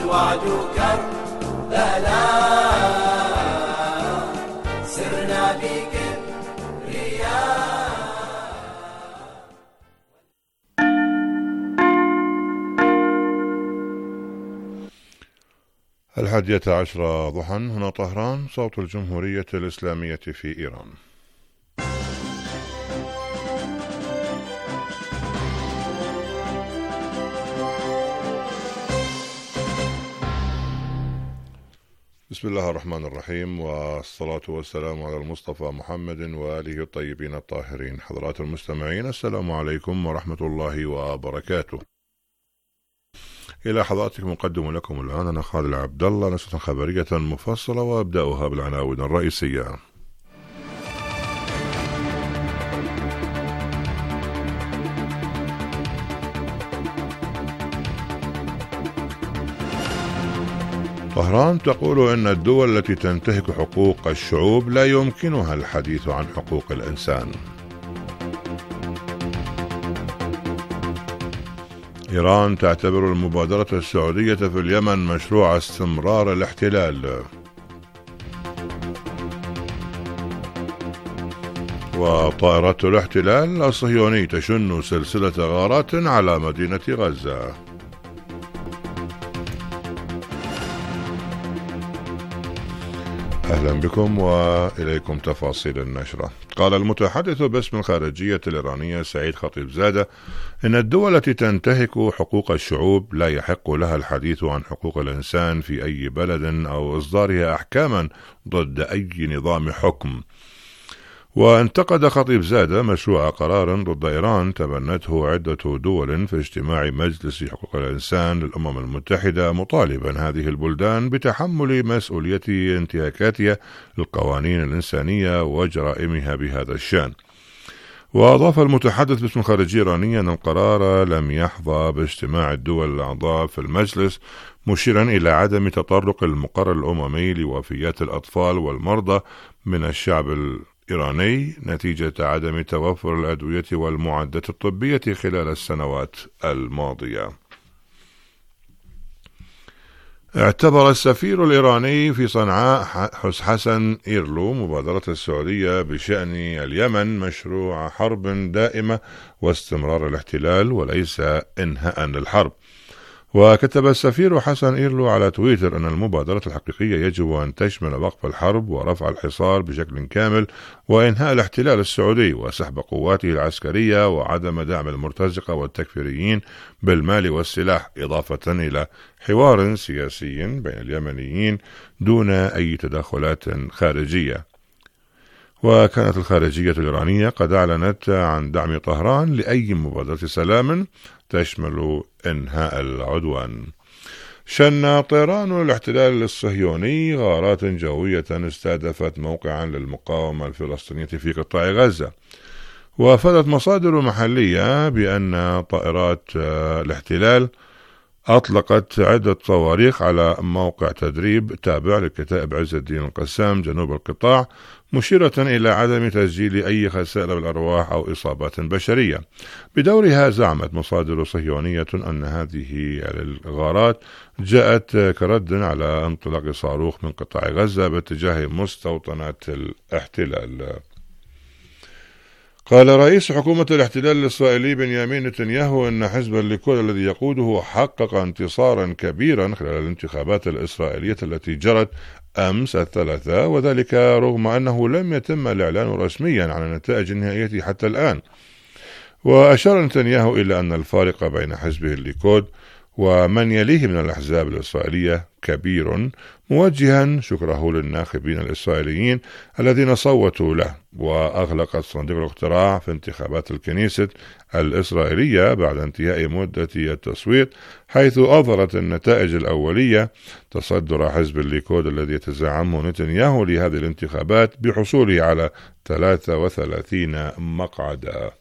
والوعد كربلاء سرنا بكبرياء. الحادية عشرة ضحى. هنا طهران، صوت الجمهورية الإسلامية في إيران. بسم الله الرحمن الرحيم، والصلاة والسلام على المصطفى محمد وآله الطيبين الطاهرين. حضرات المستمعين، السلام عليكم ورحمة الله وبركاته. إلى حضراتكم مقدم لكم الآن أنا خالد عبد الله نشرة خبرية مفصلة، وأبدأها بالعناوين الرئيسية. طهران تقول إن الدول التي تنتهك حقوق الشعوب لا يمكنها الحديث عن حقوق الإنسان. إيران تعتبر المبادرة السعودية في اليمن مشروع استمرار الاحتلال. وطائرات الاحتلال الصهيوني تشن سلسلة غارات على مدينة غزة. أهلا بكم وإليكم تفاصيل النشرة. قال المتحدث باسم الخارجية الإيرانية سعيد خطيبزادة إن الدول التي تنتهك حقوق الشعوب لا يحق لها الحديث عن حقوق الإنسان في أي بلد أو إصدارها أحكاما ضد أي نظام حكم. وانتقد خطيبزادة مشروع قرار ضد إيران تبنته عدة دول في اجتماع مجلس حقوق الإنسان للأمم المتحدة، مطالبا هذه البلدان بتحمل مسؤولية انتهاكاتها للقوانين الإنسانية وجرائمها بهذا الشأن. وأضاف المتحدث باسم الخارجية الإيرانية أن القرار لم يحظى باجتماع الدول الأعضاء في المجلس، مشيرا إلى عدم تطرق المقرر الأممي لوفيات الأطفال والمرضى من الشعب الإيراني نتيجة عدم توفر الأدوية والمعدات الطبية خلال السنوات الماضية. اعتبر السفير الإيراني في صنعاء حسن إيرلو مبادرة السعودية بشأن اليمن مشروع حرب دائمة واستمرار الاحتلال وليس إنهاء للحرب. وكتب السفير حسن إيرلو على تويتر أن المبادرة الحقيقية يجب أن تشمل وقف الحرب ورفع الحصار بشكل كامل وإنهاء الاحتلال السعودي وسحب قواته العسكرية وعدم دعم المرتزقة والتكفيريين بالمال والسلاح، إضافة إلى حوار سياسي بين اليمنيين دون أي تدخلات خارجية. وكانت الخارجية الإيرانية قد أعلنت عن دعم طهران لأي مبادرة سلام تشمل إنهاء العدوان. شن طيران الاحتلال الصهيوني غارات جوية استهدفت موقعا للمقاومة الفلسطينية في قطاع غزة. وافادت مصادر محلية بأن طائرات الاحتلال أطلقت عدة صواريخ على موقع تدريب تابع لكتائب عز الدين القسام جنوب القطاع، مشيرة إلى عدم تسجيل أي خسائر بالأرواح أو إصابات بشرية. بدورها زعمت مصادر صهيونية أن هذه الغارات جاءت كرد على انطلاق صاروخ من قطاع غزة باتجاه مستوطنات الاحتلال. قال رئيس حكومة الاحتلال الإسرائيلي بنيامين نتنياهو أن حزب الليكود الذي يقوده حقق انتصارا كبيرا خلال الانتخابات الإسرائيلية التي جرت أمس الثلاثاء، وذلك رغم أنه لم يتم الإعلان رسميا عن النتائج النهائية حتى الآن. وأشار نتنياهو إلى أن الفارق بين حزبه الليكود ومن يليه من الأحزاب الإسرائيلية كبير، موجها شكره للناخبين الإسرائيليين الذين صوتوا له. وأغلقت صندوق الاقتراع في انتخابات الكنيسة الإسرائيلية بعد انتهاء مدة التصويت، حيث أظهرت النتائج الأولية تصدر حزب الليكود الذي يتزعمه نتنياهو لهذه الانتخابات بحصوله على 33 مقعدا.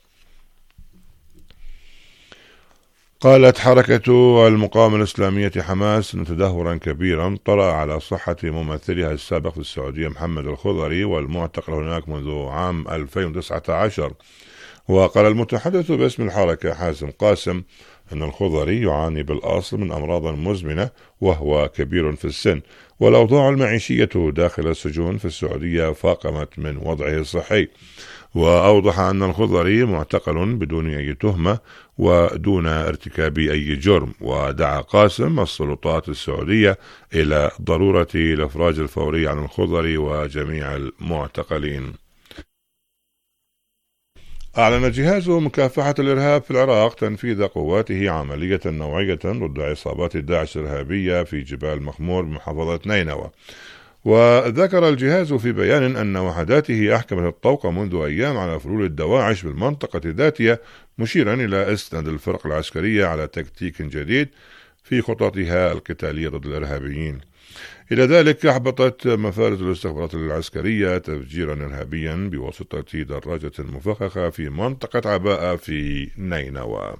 قالت حركة المقاومة الإسلامية حماس أن تدهورا كبيرا طرأ على صحة ممثلها السابق في السعودية محمد الخضري والمعتقل هناك منذ عام 2019. وقال المتحدث باسم الحركة حازم قاسم أن الخضري يعاني بالأصل من أمراض مزمنة وهو كبير في السن، والأوضاع المعيشية داخل السجون في السعودية فاقمت من وضعه الصحي. وأوضح أن الخضري معتقل بدون أي تهمة ودون ارتكاب أي جرم، ودعا قاسم السلطات السعودية إلى ضرورة الإفراج الفوري عن الخضري وجميع المعتقلين. أعلن جهاز مكافحة الإرهاب في العراق تنفيذ قواته عملية نوعية ضد عصابات داعش الإرهابية في جبال مخمور بمحافظة نينوى. وذكر الجهاز في بيان أن وحداته أحكمت الطوق منذ أيام على فلول الدواعش بالمنطقة ذاتها، مشيرا إلى إسناد الفرق العسكرية على تكتيك جديد في خططها القتالية ضد الإرهابيين. إلى ذلك أحبطت مفارز الاستخبارات العسكرية تفجيرا إرهابيا بواسطة دراجة مفخخة في منطقة عباءة في نينوى.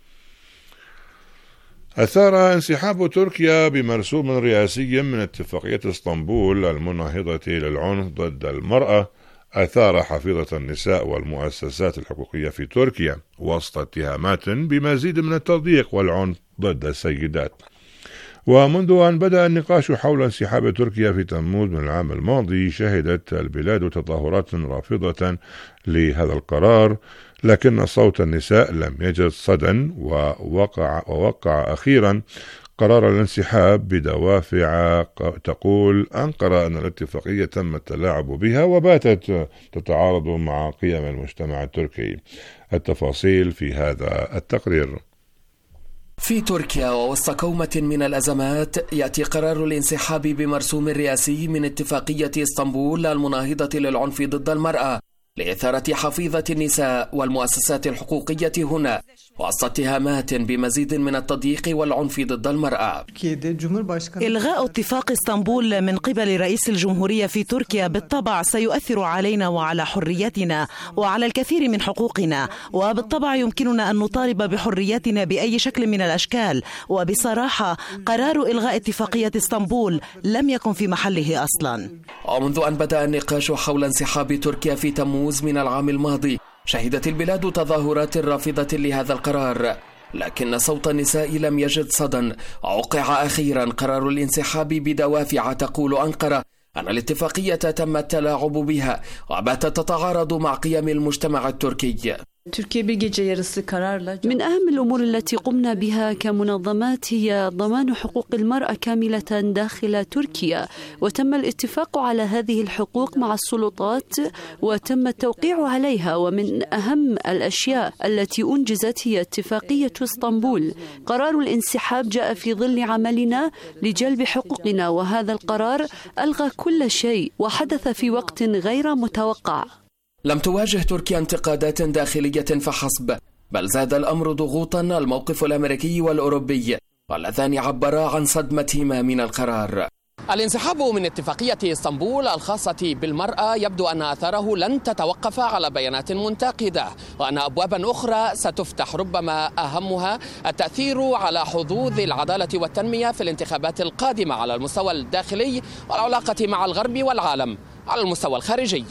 أثار انسحاب تركيا بمرسوم رئاسي من اتفاقية اسطنبول المناهضة للعنف ضد المرأة أثار حفيظة النساء والمؤسسات الحقوقية في تركيا وسط اتهامات بمزيد من التضييق والعنف ضد السيدات. ومنذ أن بدأ النقاش حول انسحاب تركيا في تموز من العام الماضي، شهدت البلاد تظاهرات رافضة لهذا القرار، لكن صوت النساء لم يجد صدى، ووقع أخيرا قرار الانسحاب بدوافع تقول أنقرة أن الاتفاقية تم التلاعب بها وباتت تتعارض مع قيم المجتمع التركي. التفاصيل في هذا التقرير. في تركيا ووسط كومة من الأزمات، يأتي قرار الانسحاب بمرسوم رئاسي من اتفاقية اسطنبول المناهضة للعنف ضد المرأة لإثارة حفيظة النساء والمؤسسات الحقوقية هنا وسط اتهامات بمزيد من التضييق والعنف ضد المرأة. إلغاء اتفاق اسطنبول من قبل رئيس الجمهورية في تركيا بالطبع سيؤثر علينا وعلى حريتنا وعلى الكثير من حقوقنا، وبالطبع يمكننا أن نطالب بحريتنا بأي شكل من الأشكال. وبصراحة قرار إلغاء اتفاقية اسطنبول لم يكن في محله أصلا. ومنذ أن بدأ النقاش حول انسحاب تركيا في تموز من العام الماضي، شهدت البلاد تظاهرات رافضة لهذا القرار، لكن صوت النساء لم يجد صدى. وقع أخيرا قرار الانسحاب بدوافع تقول أنقرة أن الاتفاقية تم التلاعب بها وباتت تتعارض مع قيم المجتمع التركي. من أهم الأمور التي قمنا بها كمنظمات هي ضمان حقوق المرأة كاملة داخل تركيا، وتم الاتفاق على هذه الحقوق مع السلطات وتم التوقيع عليها. ومن أهم الأشياء التي أنجزت هي اتفاقية اسطنبول. قرار الانسحاب جاء في ظل عملنا لجلب حقوقنا، وهذا القرار ألغى كل شيء وحدث في وقت غير متوقع. لم تواجه تركيا انتقادات داخلية فحسب، بل زاد الأمر ضغوطا الموقف الأمريكي والأوروبي، واللذان عبرا عن صدمتهما من القرار. الانسحاب من اتفاقية اسطنبول الخاصة بالمرأة يبدو أن آثاره لن تتوقف على بيانات منتقدة، وأن أبوابا أخرى ستفتح، ربما أهمها التأثير على حظوظ العدالة والتنمية في الانتخابات القادمة على المستوى الداخلي والعلاقة مع الغرب والعالم على المستوى الخارجي.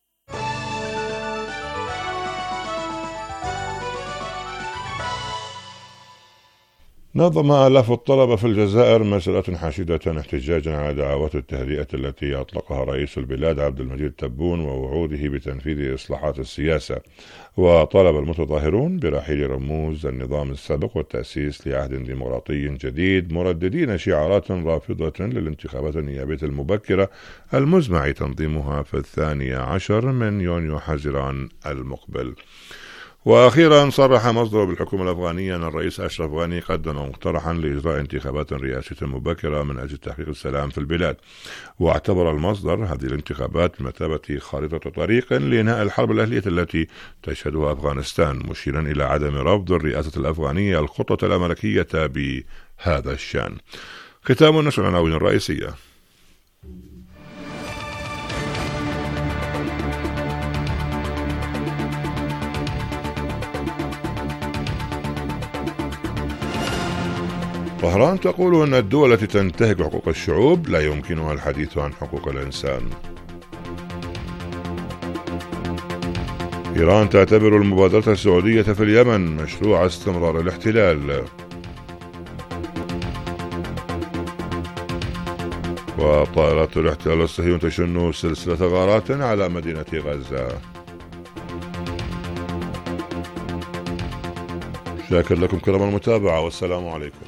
نظم آلاف الطلبة في الجزائر مسيرات حشيدة احتجاجا على دعوات التهدئة التي أطلقها رئيس البلاد عبد المجيد تبون ووعوده بتنفيذ إصلاحات السياسة. وطالب المتظاهرون برحيل رموز النظام السابق والتأسيس لعهد ديمقراطي جديد، مرددين شعارات رافضة للانتخابات النيابية المبكرة المزمع تنظيمها في 12 من يونيو حزيران المقبل. وأخيرا صرح مصدر بالحكومة الأفغانية أن الرئيس أشرف غني قدم مقترحا لإجراء انتخابات رئاسية مبكرة من أجل تحقيق السلام في البلاد. واعتبر المصدر هذه الانتخابات بمثابة خارطة طريق لإنهاء الحرب الأهلية التي تشهدها أفغانستان، مشيرا إلى عدم رفض الرئاسة الأفغانية الخطة الأمريكية بهذا الشأن. ختام النشر العناوين الرئيسية. طهران تقول أن الدول التي تنتهك حقوق الشعوب لا يمكنها الحديث عن حقوق الإنسان. إيران تعتبر المبادرة السعودية في اليمن مشروع استمرار الاحتلال. وطائرات الاحتلال الصهيوني تشن سلسلة غارات على مدينة غزة. شاكر لكم كرم المتابعة والسلام عليكم.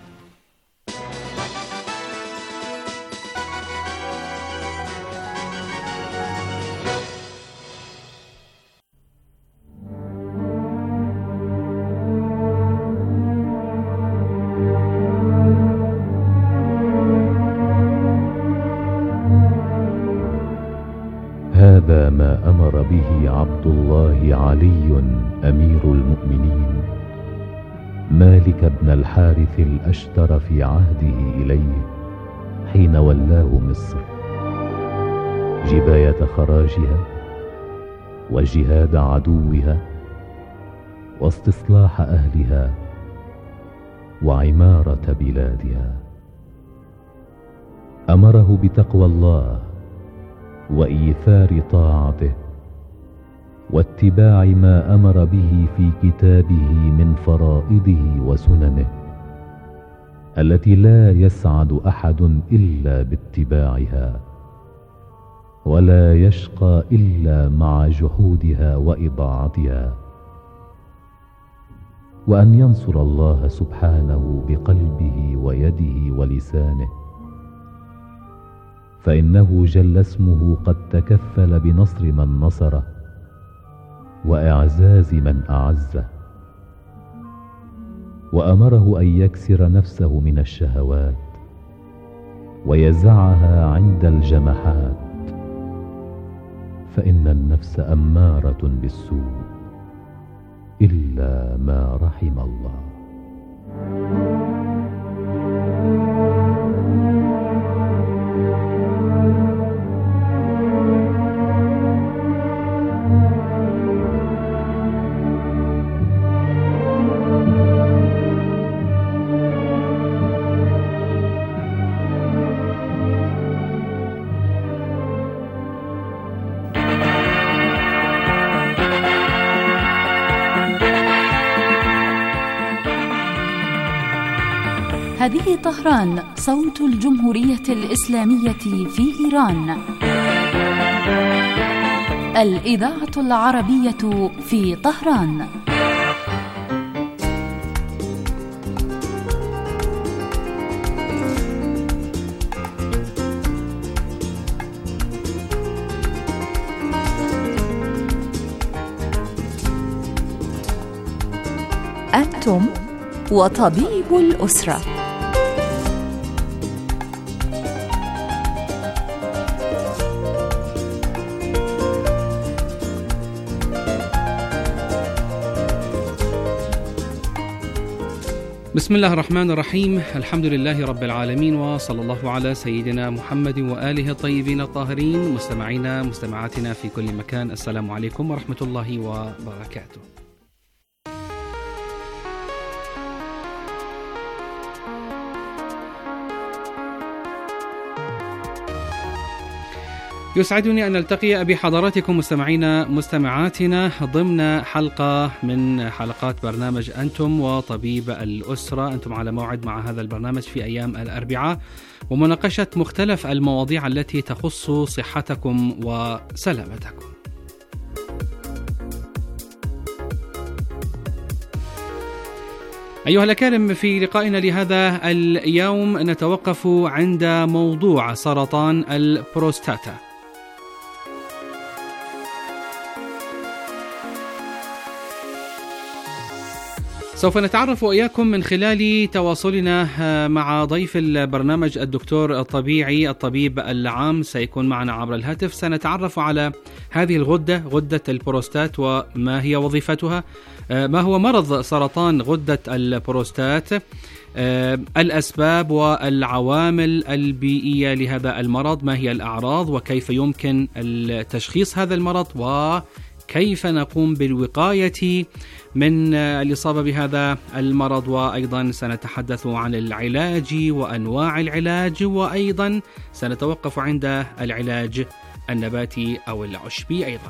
هذا ما أمر به عبد الله علي أمير المؤمنين مالك بن الحارث الأشتر في عهده إليه حين ولاه مصر، جباية خراجها وجهاد عدوها واستصلاح أهلها وعمارة بلادها. أمره بتقوى الله وإيثار طاعته واتباع ما أمر به في كتابه من فرائضه وسننه التي لا يسعد أحد إلا باتباعها ولا يشقى إلا مع جحودها وإضاعتها، وأن ينصر الله سبحانه بقلبه ويده ولسانه، فإنه جل اسمه قد تكفل بنصر من نصره وإعزاز من أعزه. وأمره أن يكسر نفسه من الشهوات ويزعها عند الجمحات، فإن النفس أمارة بالسوء إلا ما رحم الله. هذه طهران، صوت الجمهورية الإسلامية في إيران. الإذاعة العربية في طهران. أنتم وطبيب الأسرة. بسم الله الرحمن الرحيم، الحمد لله رب العالمين، وصلى الله على سيدنا محمد وآله الطيبين الطاهرين. مستمعينا مستمعاتنا في كل مكان، السلام عليكم ورحمة الله وبركاته. يسعدني أن نلتقي بحضراتكم مستمعينا مستمعاتنا ضمن حلقة من حلقات برنامج أنتم وطبيب الأسرة. أنتم على موعد مع هذا البرنامج في أيام الأربعاء، ومناقشة مختلف المواضيع التي تخص صحتكم وسلامتكم. أيها الأكارم، في لقائنا لهذا اليوم نتوقف عند موضوع سرطان البروستاتا. سوف نتعرف وإياكم من خلال تواصلنا مع ضيف البرنامج الدكتور الطبيعي الطبيب العام، سيكون معنا عبر الهاتف. سنتعرف على هذه الغدة، غدة البروستات، وما هي وظيفتها، ما هو مرض سرطان غدة البروستات، الأسباب والعوامل البيئية لهذا المرض، ما هي الأعراض وكيف يمكن تشخيص هذا المرض، وكيف نقوم بالوقاية من الإصابة بهذا المرض. وأيضا سنتحدث عن العلاج وأنواع العلاج، وأيضا سنتوقف عند العلاج النباتي أو العشبي أيضا.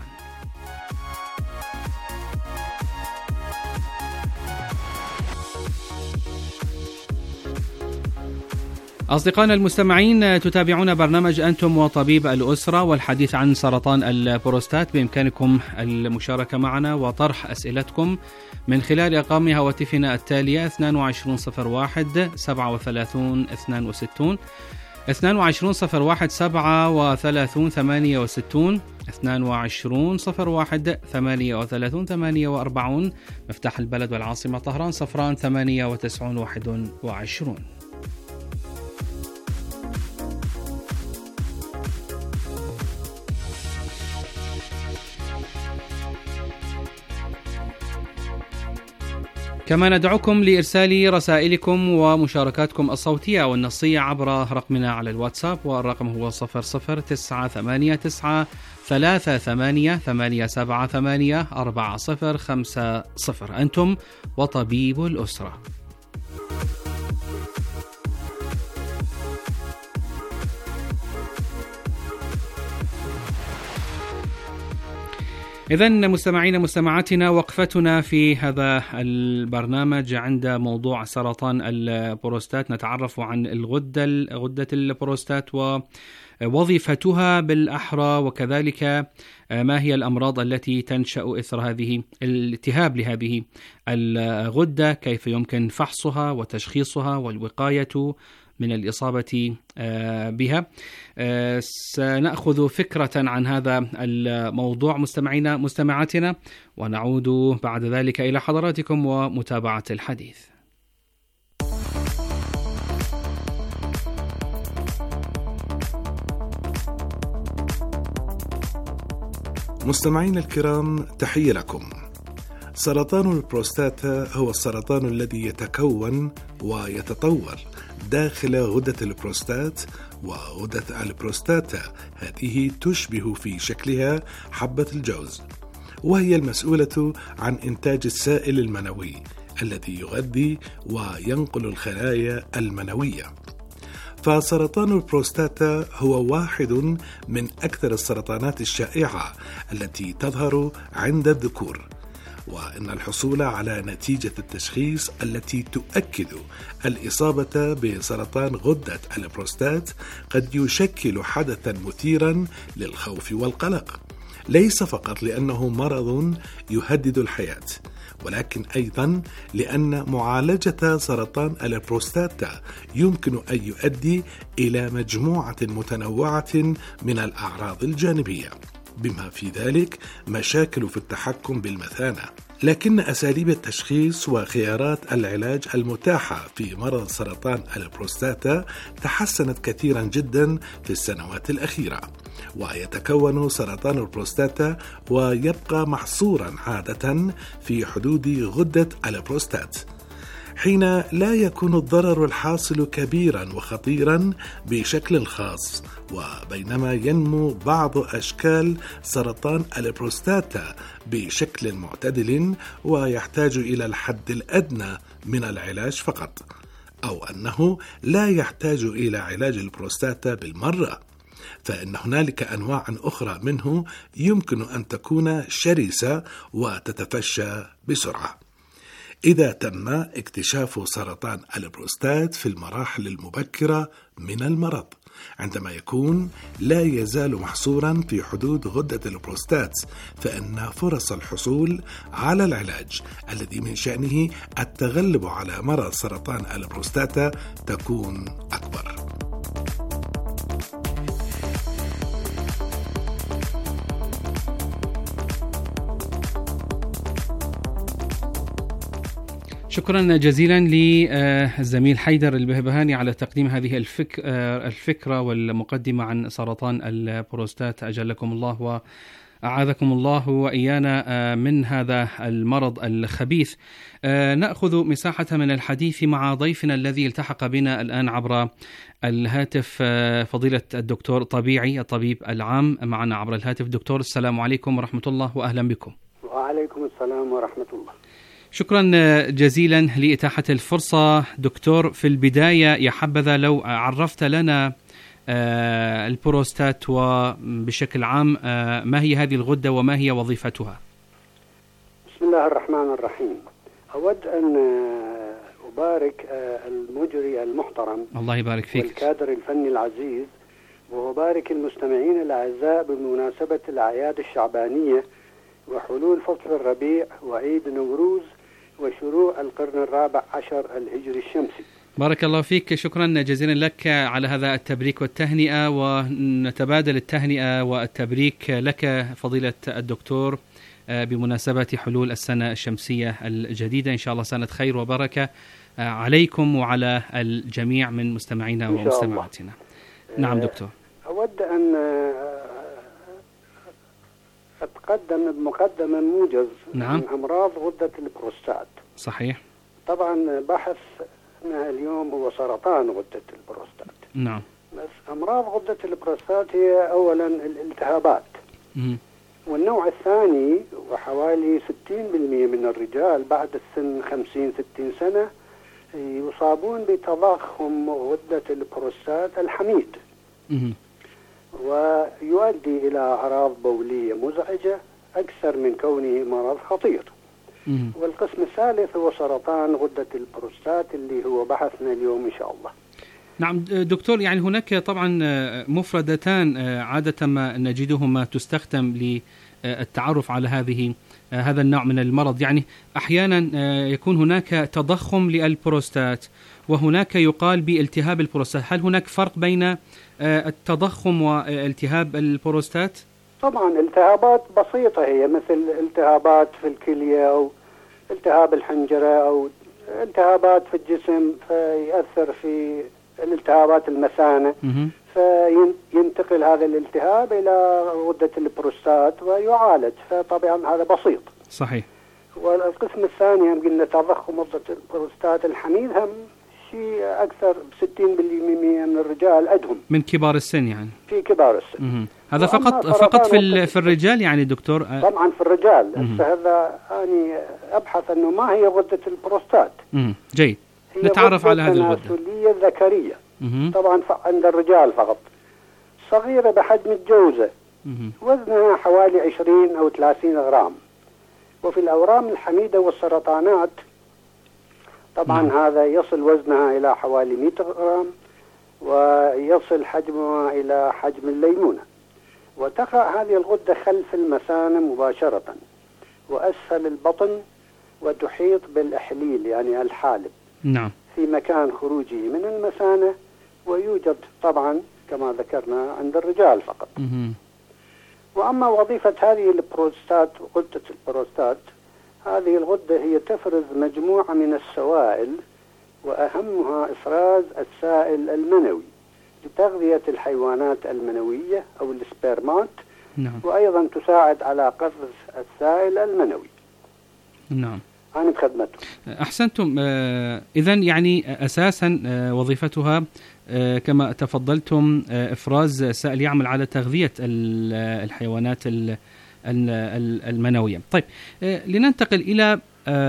أصدقائنا المستمعين، تتابعون برنامج أنتم وطبيب الأسرة والحديث عن سرطان البروستات. بإمكانكم المشاركة معنا وطرح أسئلتكم من خلال أرقام هواتفنا التالية 2201 37 62 2201 37 68 2201 38 48 مفتاح البلد والعاصمة طهران 098 21. كما ندعوكم لإرسال رسائلكم ومشاركاتكم الصوتية والنصية عبر رقمنا على الواتساب، والرقم هو 00989 38 87 4050. أنتم وطبيب الأسرة. إذن مستمعين مستمعاتنا، وقفتنا في هذا البرنامج عند موضوع سرطان البروستات. نتعرف عن غدة البروستات ووظيفتها بالأحرى، وكذلك ما هي الأمراض التي تنشأ إثر هذه الالتهاب لهذه الغدة، كيف يمكن فحصها وتشخيصها والوقاية من الإصابة بها. سنأخذ فكرة عن هذا الموضوع مستمعينا مستمعاتنا، ونعود بعد ذلك إلى حضراتكم ومتابعة الحديث. مستمعين الكرام، تحية لكم. سرطان البروستاتا هو السرطان الذي يتكون ويتطور داخل غدة البروستات، وغدة البروستاتا هذه تشبه في شكلها حبة الجوز، وهي المسؤولة عن إنتاج السائل المنوي الذي يغذي وينقل الخلايا المنوية. فسرطان البروستاتا هو واحد من أكثر السرطانات الشائعة التي تظهر عند الذكور، وإن الحصول على نتيجة التشخيص التي تؤكد الإصابة بسرطان غدة البروستات قد يشكل حدثا مثيرا للخوف والقلق، ليس فقط لأنه مرض يهدد الحياة، ولكن أيضا لأن معالجة سرطان البروستاتا يمكن أن يؤدي إلى مجموعة متنوعة من الأعراض الجانبية، بما في ذلك مشاكل في التحكم بالمثانة. لكن أساليب التشخيص وخيارات العلاج المتاحة في مرض سرطان البروستاتا تحسنت كثيرا جدا في السنوات الأخيرة، ويتكون سرطان البروستاتا ويبقى محصورا عادة في حدود غدة البروستات، حين لا يكون الضرر الحاصل كبيرا وخطيرا بشكل خاص، وبينما ينمو بعض أشكال سرطان البروستاتا بشكل معتدل ويحتاج إلى الحد الأدنى من العلاج فقط، أو أنه لا يحتاج إلى علاج البروستاتا بالمرة، فإن هنالك أنواع أخرى منه يمكن أن تكون شرسة وتتفشى بسرعة. إذا تم اكتشاف سرطان البروستات في المراحل المبكرة من المرض، عندما يكون لا يزال محصورا في حدود غدة البروستات، فإن فرص الحصول على العلاج الذي من شأنه التغلب على مرض سرطان البروستاتا تكون أكبر. شكرا جزيلا للزميل حيدر البهبهاني على تقديم هذه الفكرة والمقدمة عن سرطان البروستات. أجلكم الله وأعاذكم الله وإيانا من هذا المرض الخبيث. نأخذ مساحة من الحديث مع ضيفنا الذي التحق بنا الآن عبر الهاتف، فضيلة الدكتور طبيعي الطبيب العام معنا عبر الهاتف. دكتور، السلام عليكم ورحمة الله وأهلا بكم. وعليكم السلام ورحمة الله. شكرا جزيلا لإتاحة الفرصة. دكتور، في البداية يا حبذا لو عرفت لنا البروستات وبشكل عام ما هي هذه الغدة وما هي وظيفتها؟ بسم الله الرحمن الرحيم. أود أن وأبارك المجري المحترم الله يبارك فيك والكادر الفني العزيز، وأبارك المستمعين الأعزاء بمناسبة الأعياد الشعبانية وحلول فصل الربيع وعيد نوروز وشروع القرن الرابع عشر الهجري الشمسي. بارك الله فيك، شكرا جزيلا لك على هذا التبريك والتهنئة، ونتبادل التهنئة والتبريك لك فضيلة الدكتور بمناسبة حلول السنة الشمسية الجديدة، إن شاء الله سنة خير وبركة عليكم وعلى الجميع من مستمعينا ومستمعاتنا. نعم دكتور. أود أن أتقدم بمقدمة موجز عن أمراض غدة البروستات. صحيح. طبعا بحثنا اليوم هو سرطان غدة البروستات. نعم. بس أمراض غدة البروستات هي أولا الالتهابات. والنوع الثاني وحوالي 60% من الرجال بعد السن 50-60 سنة يصابون بتضخم غدة البروستات الحميد، ويؤدي إلى أعراض بولية مزعجة أكثر من كونه مرض خطير. والقسم الثالث هو سرطان غدة البروستات اللي هو بحثنا اليوم إن شاء الله. نعم دكتور، يعني هناك طبعا مفردتان عادة ما نجدهما تستخدم للتعرف على هذا النوع من المرض. يعني أحيانا يكون هناك تضخم للبروستات وهناك يقال بالتهاب البروستات. هل هناك فرق بين التضخم والتهاب البروستات؟ طبعا التهابات بسيطة هي مثل التهابات في الكلية أو التهاب الحنجرة أو التهابات في الجسم فيأثر في الالتهابات المثانة، فينتقل هذا الالتهاب إلى غدة البروستات ويعالج، فطبعا هذا بسيط. صحيح. والقسم الثاني هم قلنا تضخم غدة البروستات الحميد، هم شيء أكثر 60% من الرجال عندهم من كبار السن، يعني في كبار السن. هذا فقط في الرجال يعني دكتور؟ طبعا في الرجال. فهذا أنا أبحث أنه ما هي غدة البروستات. جيد، نتعرف على هذه الغدة. تناسلية ذكرية. طبعا عند الرجال فقط، صغيرة بحجم الجوزة، وزنها حوالي 20 أو 30 غرام. وفي الأورام الحميدة والسرطانات طبعا هذا يصل وزنها إلى حوالي 100 غرام، ويصل حجمها إلى حجم الليمونة. وتقع هذه الغدة خلف المثانة مباشرة وأسفل البطن، وتحيط بالإحليل يعني الحالب. نعم. في مكان خروجه من المثانة، ويوجد طبعا كما ذكرنا عند الرجال فقط. وأما وظيفة هذه البروستات غدة البروستات، هذه الغدة هي تفرز مجموعة من السوائل، وأهمها إفراز السائل المنوي لتغذية الحيوانات المنوية أو السبرمات. نعم. وأيضا تساعد على قفز السائل المنوي. نعم. أنا بخدمته. أحسنتم. إذن يعني أساسا وظيفتها كما تفضلتم إفراز سائل يعمل على تغذية الحيوانات المنوية. طيب، لننتقل إلى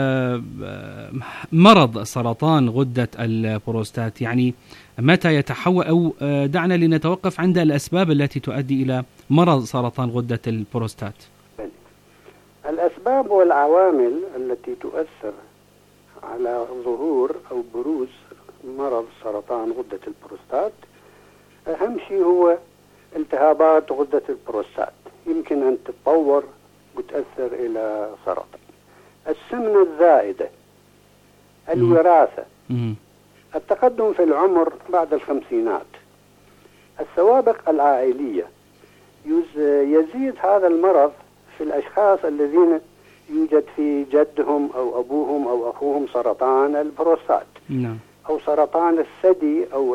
مرض سرطان غدة البروستات. يعني متى يتحول، أو دعنا لنتوقف عند الأسباب التي تؤدي إلى مرض سرطان غدة البروستات. الأسباب والعوامل التي تؤثر على ظهور أو بروز مرض سرطان غدة البروستات، أهم شيء هو التهابات غدة البروستات، يمكن أن تتطور وتأثر إلى سرطان. السمنة الزائدة، الوراثة، التقدم في العمر بعد الخمسينات، السوابق العائلية. يزيد هذا المرض في الأشخاص الذين يوجد في جدهم أو أبوهم أو أخوهم سرطان البروستات. نعم. أو سرطان الثدي أو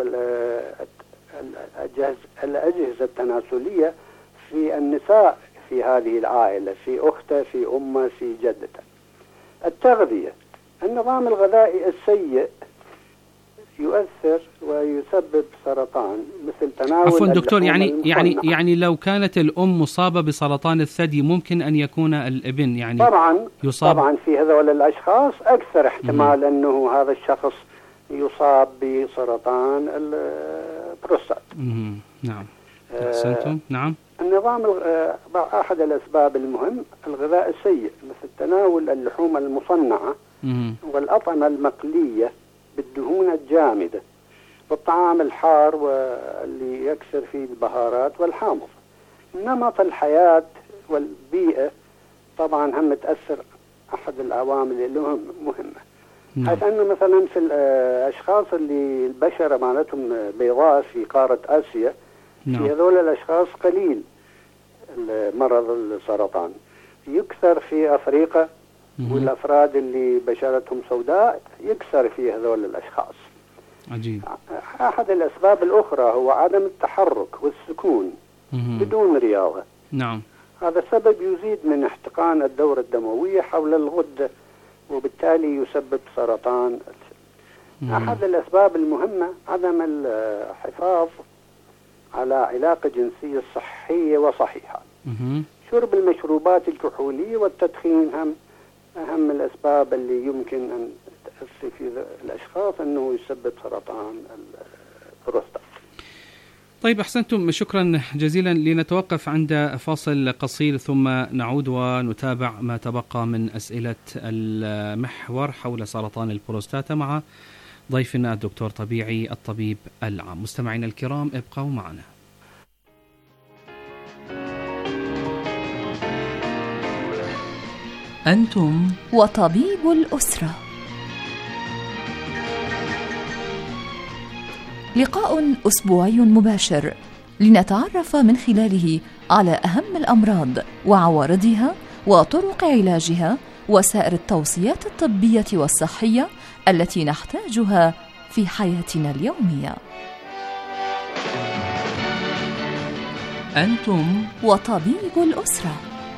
الأجهزة التناسلية في النساء في هذه العائلة، في أخته، في أمه، في جدته. التغذية، النظام الغذائي السيء يؤثر ويسبب سرطان، مثل تناول. عفوا دكتور، يعني لو كانت الأم مصابة بسرطان الثدي ممكن أن يكون الابن يعني طبعا يصاب. طبعا في هذول الأشخاص أكثر احتمال أنه هذا الشخص يصاب بسرطان البروستات. نعم. أحسنتم. نعم. النظام أحد الأسباب المهم الغذاء السيء، مثل تناول اللحوم المصنعة والأطعمة المقلية بالدهون الجامدة، بالطعام الحار واللي يكثر فيه البهارات والحامض. نمط الحياة والبيئة طبعا هم تأثر، أحد العوامل اللي لهم مهمة. حيث أنه مثلا في الأشخاص اللي البشرة مالتهم بيضاء في قارة آسيا، في هذول الأشخاص قليل مرض السرطان، يكثر في أفريقيا، والأفراد اللي بشرتهم سوداء يكثر في هذول الأشخاص. عجيب. أحد الأسباب الأخرى هو عدم التحرك والسكون بدون رياضة. نعم. هذا السبب يزيد من احتقان الدورة الدموية حول الغدة، وبالتالي يسبب سرطان. أحد الأسباب المهمة عدم الحفاظ على علاقة جنسية صحية وصحيحة. شرب المشروبات الكحولية والتدخين هم أهم الأسباب اللي يمكن أن تأثر في الأشخاص أنه يسبب سرطان البروستات. طيب أحسنتم، شكرا جزيلا. لنتوقف عند فاصل قصير ثم نعود ونتابع ما تبقى من أسئلة المحور حول سرطان البروستاتا مع ضيفنا الدكتور طبيعي الطبيب العام. مستمعينا الكرام ابقوا معنا. أنتم وطبيب الأسرة، لقاء أسبوعي مباشر لنتعرف من خلاله على أهم الأمراض وعوارضها وطرق علاجها وسائر التوصيات الطبية والصحية التي نحتاجها في حياتنا اليومية. أنتم وطبيب الأسرة.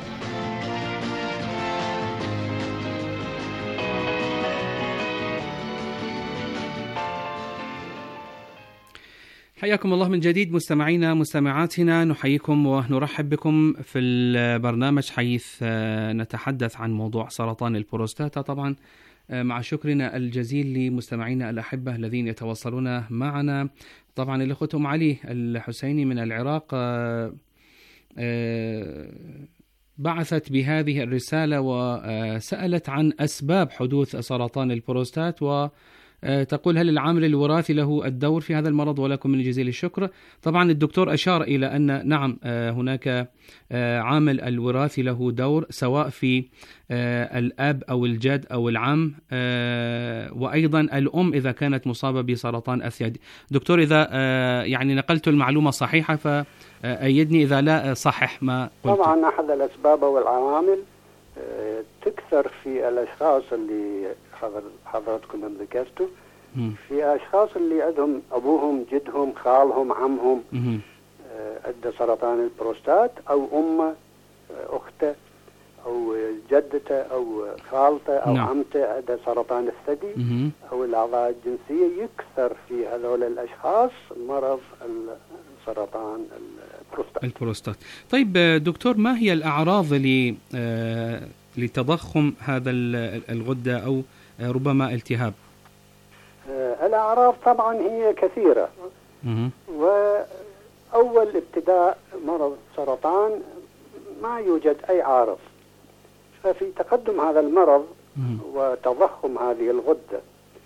حياكم الله من جديد مستمعينا مستمعاتنا، نحييكم ونرحب بكم في البرنامج حيث نتحدث عن موضوع سرطان البروستاتا، طبعا مع شكرنا الجزيل لمستمعينا الأحبة الذين يتواصلون معنا. طبعا الأخت أم علي الحسيني من العراق بعثت بهذه الرسالة وسألت عن أسباب حدوث سرطان البروستات، وتقول هل العامل الوراثي له الدور في هذا المرض؟ ولكم من جزيل الشكر. طبعا الدكتور أشار إلى أن نعم هناك عامل الوراثي له دور، سواء في الأب أو الجد أو العم، وأيضا الأم إذا كانت مصابة بسرطان أثدي. دكتور إذا يعني نقلت المعلومة صحيحة فأيدني، إذا لا صحح ما قلت. طبعا أحد الأسباب والعوامل تكثر في الأشخاص اللي حضرتكم ذكرتوا، في أشخاص اللي عندهم أبوهم جدهم خالهم عمهم عنده سرطان البروستات، أو أمه أخته أو جدته أو خالته أو عمته عنده سرطان الثدي أو الأعضاء الجنسية، يكثر في هذول الأشخاص مرض سرطان البروستات. طيب دكتور، ما هي الأعراض لتضخم هذا الغدة أو ربما التهاب؟ الأعراض طبعا هي كثيرة، وأول ابتداء مرض سرطان ما يوجد أي عارض، ففي تقدم هذا المرض وتضخم هذه الغدة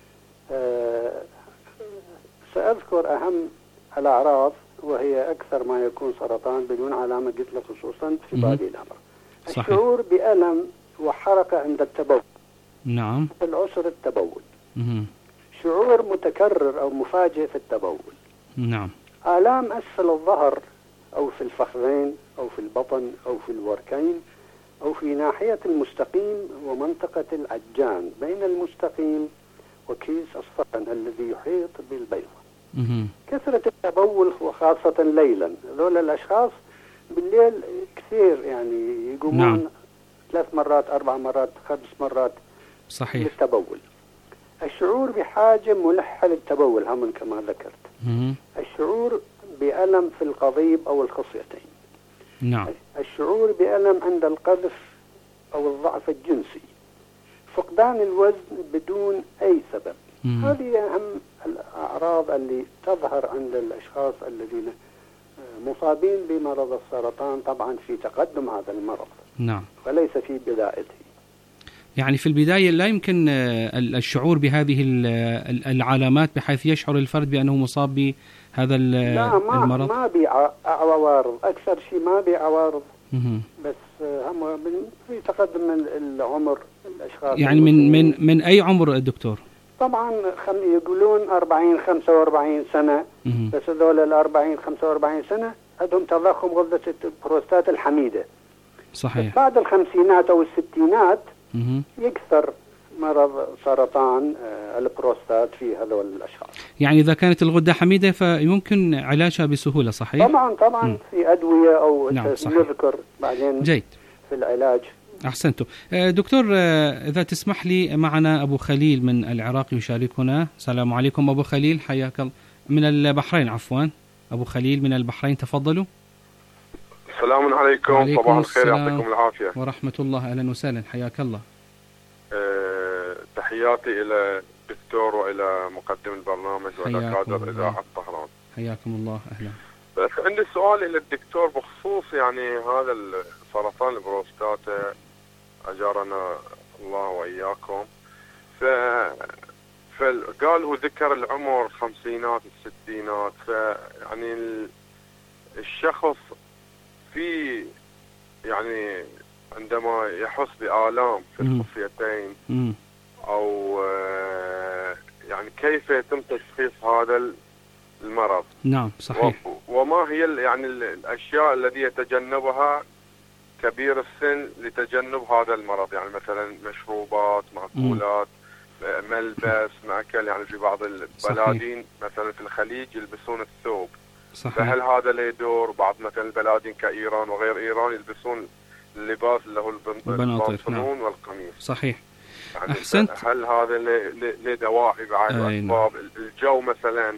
سأذكر أهم الأعراض، وهي أكثر ما يكون سرطان بدون علامة، قلت لك خصوصا في بادئ الأمر. الشعور بألم وحرقة عند التبول، نعم، العسر التبول، شعور متكرر أو مفاجئ في التبول، نعم، آلام أسفل الظهر أو في الفخذين أو في البطن أو في الوركين أو في ناحية المستقيم ومنطقة العجان بين المستقيم وكيس الصقن الذي يحيط بالبيضة. كثرة التبول وخاصة ليلا، هذول الأشخاص بالليل كثير يعني يقومون 3 مرات 4 مرات 5 مرات صحيح للتبول. الشعور بحاجة ملحة للتبول هم كما ذكرت. الشعور بألم في القضيب أو الخصيتين، نعم. الشعور بألم عند القذف أو الضعف الجنسي، فقدان الوزن بدون أي سبب. هذه أهم الأعراض اللي تظهر عند الأشخاص الذين مصابين بمرض السرطان، طبعا في تقدم هذا المرض، نعم، وليس في بدايته. يعني في البداية لا يمكن الشعور بهذه العلامات بحيث يشعر الفرد بأنه مصاب بهذا المرض؟ لا، ما بي عوارض، أكثر شيء ما بي عوارض، بس هم في تقدم العمر الأشخاص. يعني من أي عمر الدكتور؟ طبعا يقولون 40-45 سنة، بس هذول 40-45 سنة عندهم تضخم غدة البروستات الحميدة. صحيح. بعد الخمسينات أو الستينات يكثر مرض سرطان البروستات في هذول الأشخاص. يعني إذا كانت الغدة حميدة فيمكن علاجها بسهولة. صحيح. طبعا في أدوية أو نعم نذكر بعدين جيد في العلاج. أحسنتم. دكتور إذا تسمح لي، معنا أبو خليل من العراق يشاركنا. السلام عليكم أبو خليل، حياك الله. من البحرين عفوا، أبو خليل من البحرين، تفضلوا. السلام عليكم. صباح الخير، يعطيكم العافية ورحمة الله. أهلا وسهلا، حياك الله. تحياتي إلى الدكتور وإلى مقدم البرنامج وإلى كادر إذاعة طهران. حياكم الله. أهلا. بس عندي سؤال إلى الدكتور بخصوص يعني هذا سرطان البروستاتا، أجارنا الله وإياكم. فقال هو ذكر العمر الخمسينات الستينات، فيعني الشخص في يعني عندما يحس بآلام في الخصيتين أو يعني كيف يتم تشخيص هذا المرض؟ نعم صحيح. وما هي يعني الأشياء التي يتجنبها كبير السن لتجنب هذا المرض؟ يعني مثلا مشروبات، مأكولات، ملبس، مأكل. يعني في بعض البلادين مثلا في الخليج يلبسون الثوب. صحيح. فهل هذا له دور؟ بعض مثلا البلادين كإيران وغير إيران يلبسون اللباس اللي هو البنطلون والقميص. صحيح. يعني أحسنت. هل هذا له دواعي بعد أسباب؟ الجو مثلا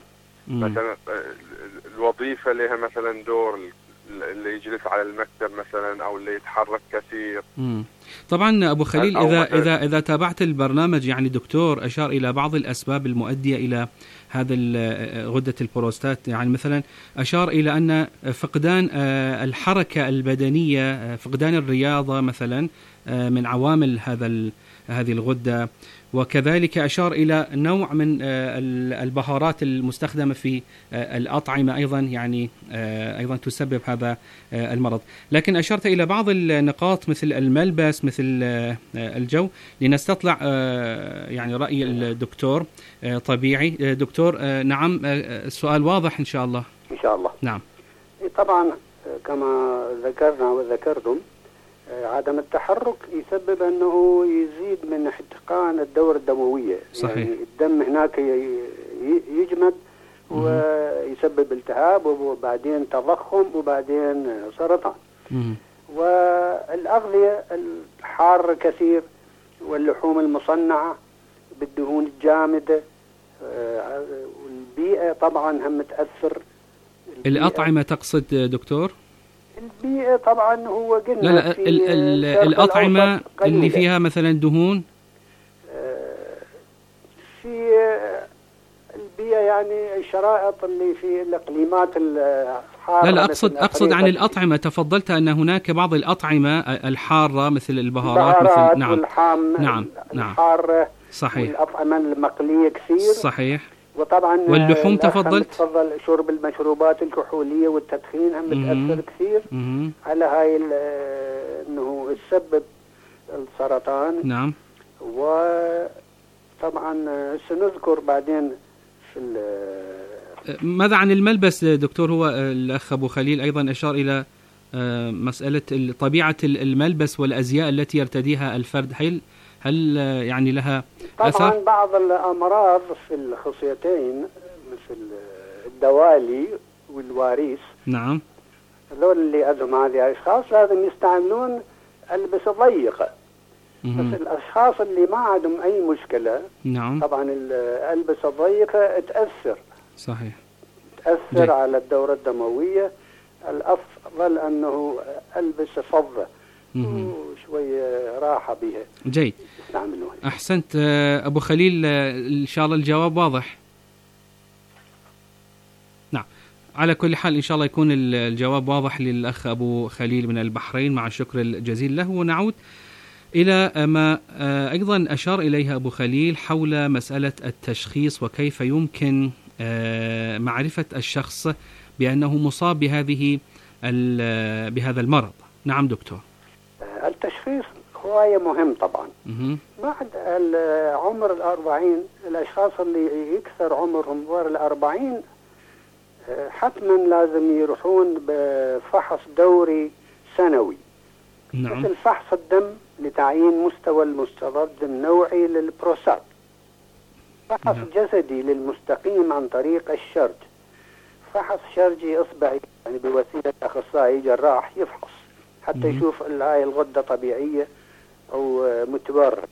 الوظيفة لها مثلا دور، اللي يجلس على المكتب مثلا أو اللي يتحرك كثير. طبعا أبو خليل، إذا تابعت البرنامج يعني دكتور أشار إلى بعض الأسباب المؤدية إلى هذا غدة البروستات. يعني مثلا أشار إلى أن فقدان الحركة البدنية، فقدان الرياضة مثلا من عوامل هذه الغدة. وكذلك أشار إلى نوع من البهارات المستخدمة في الأطعمة أيضا، يعني أيضا تسبب هذا المرض. لكن أشرت إلى بعض النقاط مثل الملبس، مثل الجو، لنستطلع يعني رأي الدكتور. طبيعي دكتور. نعم، السؤال واضح إن شاء الله. إن شاء الله. نعم. طبعا كما ذكرنا وذكرتم، عدم التحرك يسبب أنه يزيد من احتقان الدورة الدموية. صحيح. يعني الدم هناك يجمد ويسبب التهاب وبعدين تضخم وبعدين سرطان. والأغذية الحارة كثير واللحوم المصنعة بالدهون الجامدة، والبيئة طبعا هم تأثر. الأطعمة تقصد دكتور؟ البيئة طبعا هو قلنا لا الأطعمة اللي فيها مثلا دهون في البيئة، يعني الشرائط اللي في الإقليمات الحارة. لا أقصد عن الأطعمة. تفضلت أن هناك بعض الأطعمة الحارة مثل البهارات مثل نعم الحارة. صحيح. والأطعمة المقلية كثير. صحيح. وطبعا واللحوم تفضل شرب المشروبات الكحولية والتدخين هم بتأثر كثير على هاي انه تسبب السرطان. نعم. وطبعا سنذكر بعدين في ماذا عن الملبس دكتور؟ هو الأخ أبو خليل أيضا أشار إلى مسألة طبيعة الملبس والأزياء التي يرتديها الفرد. هل يعني لها أثر؟ طبعا بعض الأمراض في الخصيتين مثل الدوالي والواريس. نعم. هذول اللي عندهم هذه الأشخاص لازم يستعملون ألبسة ضيقة. بس الأشخاص اللي ما عندهم أي مشكلة، نعم، طبعا الألبسة الضيقة تأثر. صحيح. تأثر على الدورة الدموية. الأفضل أنه ألبسة فضة وشوية راحة بها. جيد. يستعملوها. أحسنت أبو خليل، إن شاء الله الجواب واضح. نعم، على كل حال إن شاء الله يكون الجواب واضح للأخ أبو خليل من البحرين، مع الشكر الجزيل له. ونعود إلى ما أيضا أشار إليها أبو خليل حول مسألة التشخيص وكيف يمكن معرفة الشخص بأنه مصاب بهذا المرض. نعم دكتور. التشخيص غاية مهم طبعا. بعد عمر 40 الأشخاص اللي يكثر عمرهم ورا 40 حتما لازم يروحون بفحص دوري سنوي. نعم. مثل فحص الدم لتعيين مستوى المستضد النوعي للبروستات، فحص جسدي للمستقيم عن طريق الشرج، فحص شرجي إصبعي يعني بوسيلة أخصائي جراح يفحص حتى يشوف هاي الغدة طبيعية أو متبرر.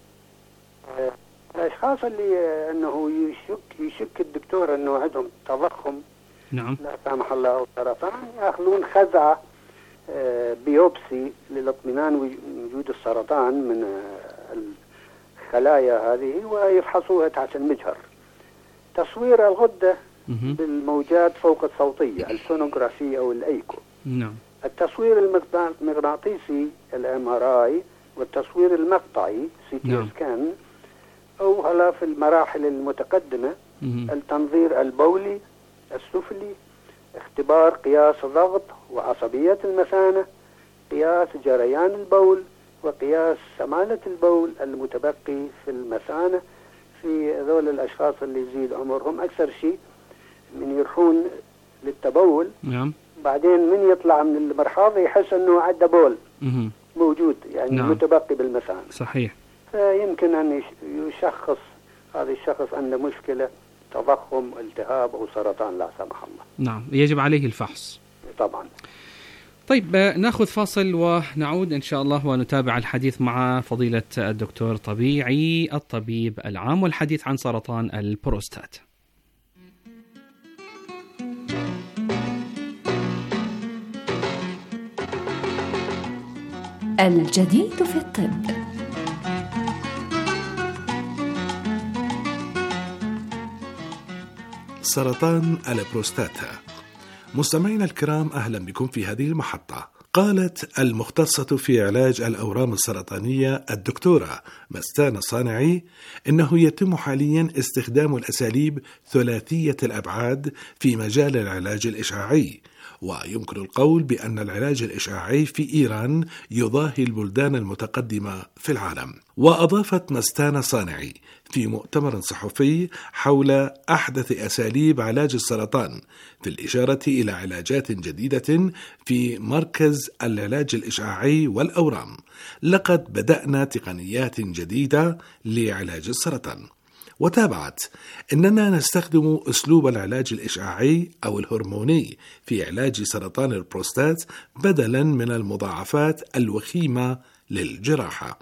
الأشخاص اللي أنه يشك الدكتور أنه عندهم تضخم، نعم، لا سامح الله، أو سرطان، يأخذون خزعة بيوبسي للاطمئنان وجود السرطان من الخلايا هذه ويفحصوها تحت المجهر. تصوير الغدة بالموجات فوق الصوتية، السونوغرافي أو الأيكو. نعم. التصوير المغناطيسي الMRI والتصوير المقطعي CT سكان، أو هلا في المراحل المتقدمة التنظير البولي السفلي، اختبار قياس ضغط وعصبية المثانة، قياس جريان البول، وقياس سمانة البول المتبقي في المثانة في ذول الأشخاص اللي يزيد عمرهم. أكثر شيء من يروحون للتبول، نعم، بعدين من يطلع من المرحاض يحس أنه عنده بول موجود يعني نعم، متبقي بالمثانة. صحيح. فيمكن أن يشخص هذا الشخص عنده مشكلة تضخم، التهاب أو سرطان لا سمح الله. نعم، يجب عليه الفحص طبعا. طيب ناخذ فاصل ونعود إن شاء الله ونتابع الحديث مع فضيلة الدكتور طبيعي الطبيب العام والحديث عن سرطان البروستات. الجديد في الطب. سرطان البروستاتا. مستمعينا الكرام، أهلا بكم في هذه المحطة. قالت المختصة في علاج الأورام السرطانية الدكتورة مستانة صانعي إنه يتم حاليا استخدام الأساليب ثلاثية الأبعاد في مجال العلاج الإشعاعي، ويمكن القول بأن العلاج الإشعاعي في إيران يضاهي البلدان المتقدمة في العالم. وأضافت مستانة صانعي في مؤتمر صحفي حول أحدث أساليب علاج السرطان في الإشارة إلى علاجات جديدة في مركز العلاج الإشعاعي والأورام. لقد بدأنا تقنيات جديدة لعلاج السرطان. وتابعت إننا نستخدم أسلوب العلاج الإشعاعي أو الهرموني في علاج سرطان البروستات بدلا من المضاعفات الوخيمة للجراحة.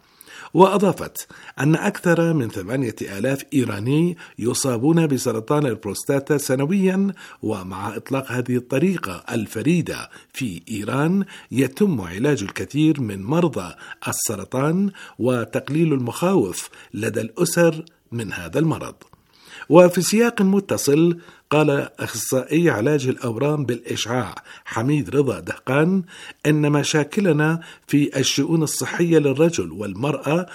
وأضافت أن أكثر من 8,000 إيراني يصابون بسرطان البروستاتا سنويا، ومع إطلاق هذه الطريقة الفريدة في إيران يتم علاج الكثير من مرضى السرطان وتقليل المخاوف لدى الأسر من هذا المرض. وفي سياق متصل قال أخصائي علاج الأورام بالإشعاع حميد رضا دهقان إن مشاكلنا في الشؤون الصحية للرجل والمرأة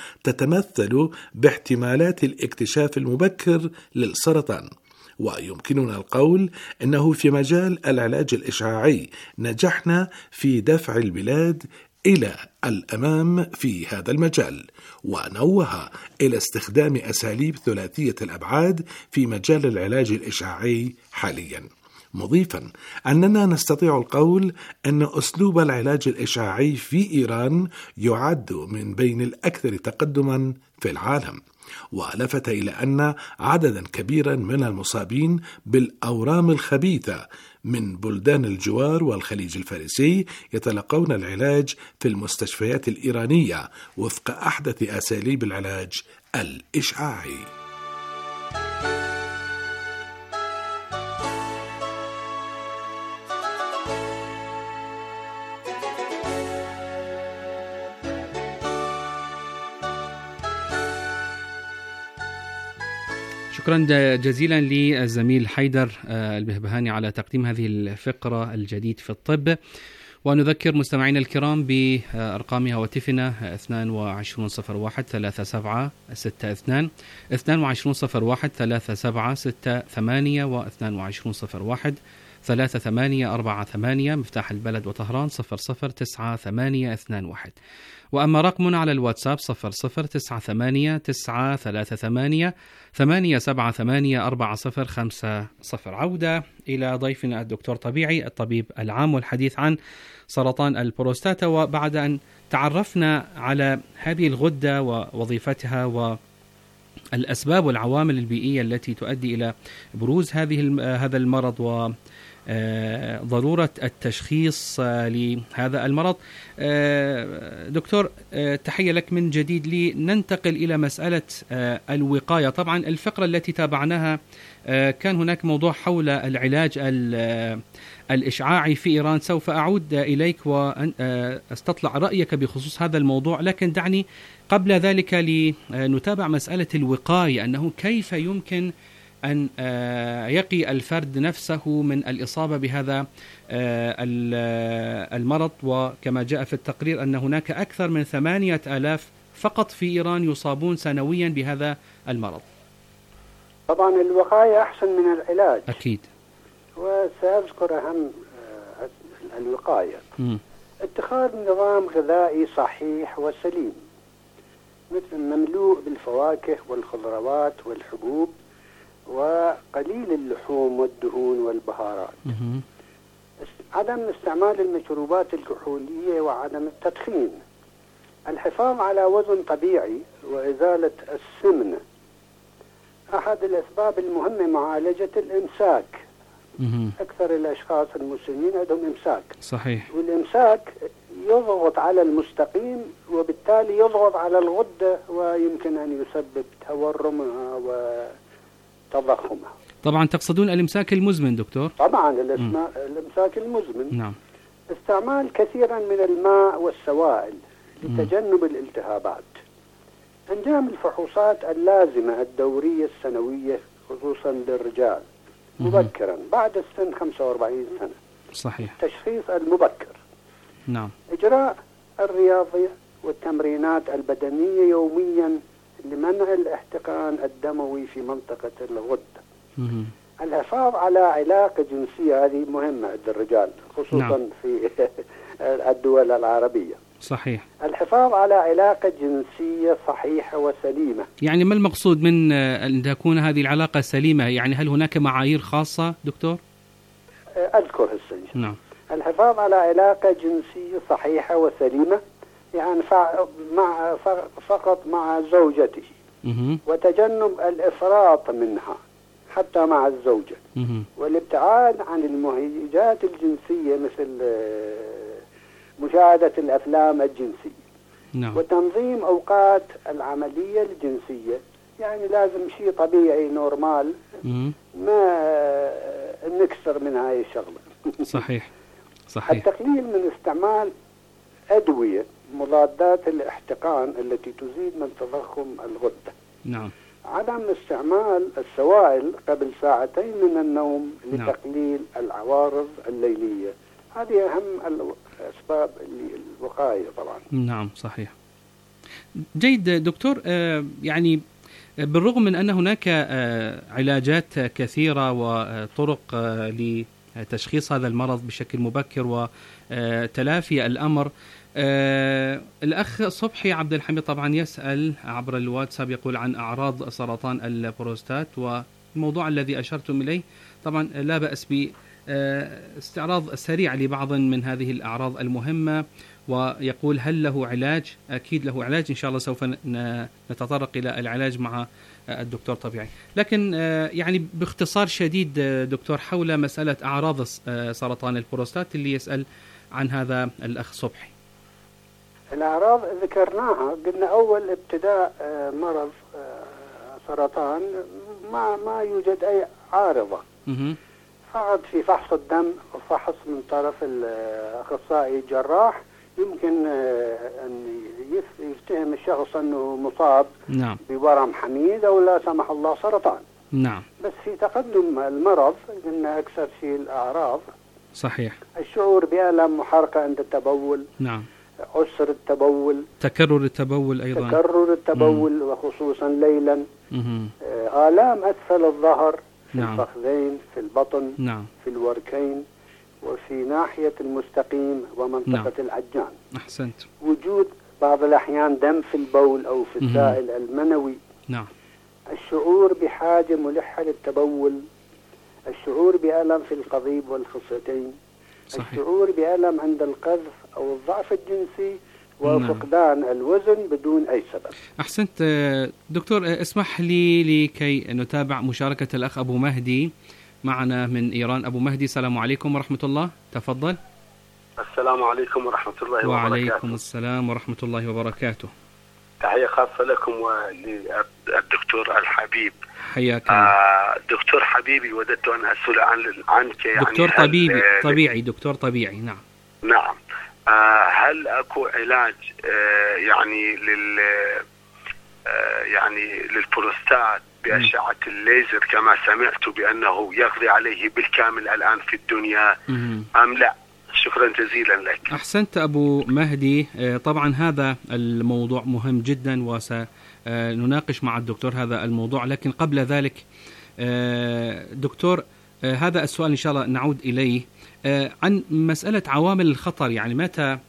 تتمثل باحتمالات الاكتشاف المبكر للسرطان، ويمكننا القول إنه في مجال العلاج الإشعاعي نجحنا في دفع البلاد إلى الأمام في هذا المجال، ونوه إلى استخدام أساليب ثلاثية الأبعاد في مجال العلاج الإشعاعي حاليا، مضيفا أننا نستطيع القول أن أسلوب العلاج الإشعاعي في إيران يعد من بين الأكثر تقدما في العالم. ولفت إلى أن عددا كبيرا من المصابين بالأورام الخبيثة من بلدان الجوار والخليج الفارسي يتلقون العلاج في المستشفيات الإيرانية وفق أحدث أساليب العلاج الإشعاعي. شكرا جزيلا للزميل حيدر البهبهاني على تقديم هذه الفقرة الجديد في الطب. ونذكر مستمعينا الكرام بأرقام هواتفنا 2201 3762 2201 3768 و 2201 3848 مفتاح البلد وطهران 009821. وأما رقمنا على الواتساب 0098 938 878 4050. عودة إلى ضيفنا الدكتور طبيعي الطبيب العام والحديث عن سرطان البروستاتا. وبعد أن تعرفنا على هذه الغدة ووظيفتها والأسباب والعوامل البيئية التي تؤدي إلى بروز هذا المرض وضرورة التشخيص لهذا المرض، دكتور تحية لك من جديد. لننتقل إلى مسألة الوقاية. طبعا الفقرة التي تابعناها كان هناك موضوع حول العلاج الإشعاعي في إيران. سوف أعود إليك وأستطلع رأيك بخصوص هذا الموضوع، لكن دعني قبل ذلك لنتابع مسألة الوقاية، أنه كيف يمكن أن يقي الفرد نفسه من الإصابة بهذا المرض. وكما جاء في التقرير أن هناك أكثر من 8,000 فقط في إيران يصابون سنويا بهذا المرض. طبعا الوقاية أحسن من العلاج أكيد، وسأذكر أهم الوقاية. اتخاذ نظام غذائي صحيح وسليم، مثل مملوء بالفواكه والخضروات والحبوب وقليل اللحوم والدهون والبهارات. عدم استعمال المشروبات الكحولية وعدم التدخين. الحفاظ على وزن طبيعي وإزالة السمنة. أحد الأسباب المهمة معالجة الإمساك. أكثر الأشخاص المسنين عندهم إمساك. صحيح. والإمساك يضغط على المستقيم وبالتالي يضغط على الغدة ويمكن أن يسبب تورمها وتضخمها. طبعا تقصدون الإمساك المزمن دكتور؟ طبعا الإمساك المزمن. نعم. استعمال كثيرا من الماء والسوائل لتجنب الالتهابات. انجام الفحوصات اللازمة الدورية السنوية خصوصا للرجال مبكرا بعد السن 45 سنة. صحيح. التشخيص المبكر. نعم. إجراء الرياضية والتمرينات البدنية يوميا لمنع الاحتقان الدموي في منطقة الغدة. الحفاظ على علاقة جنسية، هذه مهمة عند الرجال خصوصا نعم. في الدول العربية. صحيح. الحفاظ على علاقة جنسية صحيحة وسليمة. يعني ما المقصود من أن تكون هذه العلاقة سليمة؟ يعني هل هناك معايير خاصة دكتور؟ أذكر هسه. نعم. الحفاظ على علاقة جنسية صحيحة وسليمة يعني فقط مع زوجته وتجنب الإفراط منها حتى مع الزوجة والابتعاد عن المهيجات الجنسية مثل مشاهدة الأفلام الجنسية. نعم. وتنظيم أوقات العملية الجنسية، يعني لازم شيء طبيعي نورمال ما نكسر من هاي الشغلة. صحيح. صحيح. التقليل من استعمال أدوية مضادات الاحتقان التي تزيد من تضخم الغدة. نعم. عدم استعمال السوائل قبل ساعتين من النوم لتقليل العوارض الليلية. هذه أهم الأسباب الوقاية طبعا. نعم صحيح. جيد دكتور، يعني بالرغم من أن هناك علاجات كثيرة وطرق لتشخيص هذا المرض بشكل مبكر وتلافي الأمر، الأخ صبحي عبد الحميد طبعا يسأل عبر الواتساب، يقول عن أعراض سرطان البروستات والموضوع الذي أشرتم إليه. طبعا لا بأس باستعراض سريع لبعض من هذه الأعراض المهمة، ويقول هل له علاج؟ أكيد له علاج، إن شاء الله سوف نتطرق إلى العلاج مع الدكتور طبيعي. لكن يعني باختصار شديد دكتور حول مسألة أعراض سرطان البروستات اللي يسأل عن هذا الأخ صبحي. الأعراض ذكرناها، قلنا أول ابتداء مرض سرطان ما يوجد أي عارضة، فقط في فحص الدم وفحص من طرف الأخصائي الجراح يمكن أن يفتهم الشخص أنه مصاب نعم. بورم حميد أو لا سمح الله سرطان. نعم. بس في تقدم المرض قلنا أكثر شيء الأعراض صحيح. الشعور بألم وحرقة عند التبول. نعم. عسر التبول. تكرر التبول أيضا. تكرر التبول وخصوصا ليلا. آلام أسفل الظهر، في نعم. الفخذين، في البطن، نعم. في الوركين، وفي ناحية المستقيم ومنطقة نعم. العجان. أحسنت. وجود بعض الأحيان دم في البول أو في السائل المنوي. نعم. الشعور بحاجة ملحة للتبول. الشعور بألم في القضيب والخصيتين. صحيح. الشعور بألم عند القذف أو الضعف الجنسي، وفقدان الوزن بدون أي سبب. أحسنت دكتور. اسمح لي لكي نتابع مشاركة الأخ أبو مهدي معنا من إيران. أبو مهدي، السلام عليكم ورحمة الله، تفضل. السلام عليكم ورحمة الله وبركاته. وعليكم السلام ورحمة الله وبركاته. تحية خاصة لكم وللدكتور الحبيب. حياك. دكتور حبيبي، وددت أن أسأل عنك يعني دكتور طبيعي دكتور طبيعي. نعم. نعم. هل أكو علاج يعني للبروستات بأشعة الليزر كما سمعت بأنه يقضي عليه بالكامل الآن في الدنيا أم لا؟ شكرا جزيلا لك. أحسنت أبو مهدي. طبعا هذا الموضوع مهم جدا وسنناقش مع الدكتور هذا الموضوع، لكن قبل ذلك دكتور هذا السؤال إن شاء الله نعود إليه عن مسألة عوامل الخطر. يعني متى